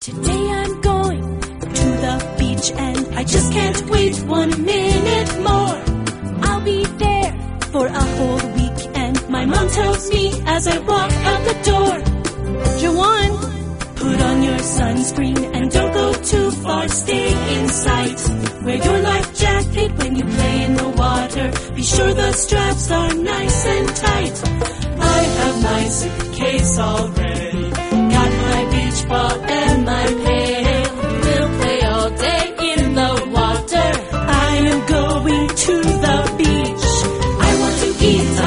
Today I'm going to the beach and I just can't wait 1 minute more. I'll be there for a whole week and my mom tells me as I walk out the door, Jawan, put on your sunscreen and don't go too far, stay in sight. Wear your life jacket when you play in the water. Be sure the straps are nice and tight. I have my suitcase all ready.